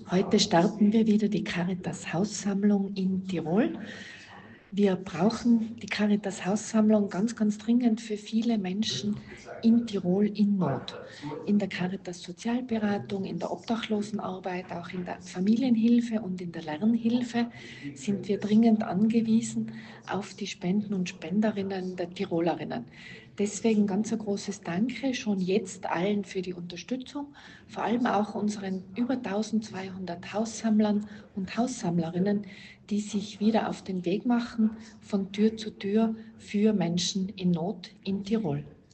Heute starten wir wieder die Caritas Haussammlung in Tirol. Wir brauchen die Caritas Haussammlung ganz, ganz dringend für viele Menschen in Tirol in Not. In der Caritas Sozialberatung, in der Obdachlosenarbeit, auch in der Familienhilfe und in der Lernhilfe sind wir dringend angewiesen auf die Spenden und Spenderinnen der Tirolerinnen. Deswegen ganz ein großes Danke schon jetzt allen für die Unterstützung, vor allem auch unseren über 1200 Haussammlern und Haussammlerinnen, die sich wieder auf den Weg machen von Tür zu Tür für Menschen in Not in Tirol.